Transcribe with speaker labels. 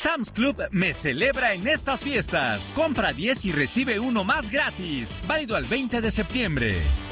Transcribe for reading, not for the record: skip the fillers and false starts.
Speaker 1: Sam's Club me celebra en estas fiestas. Compra 10 y recibe uno más gratis. Válido al 20 de septiembre.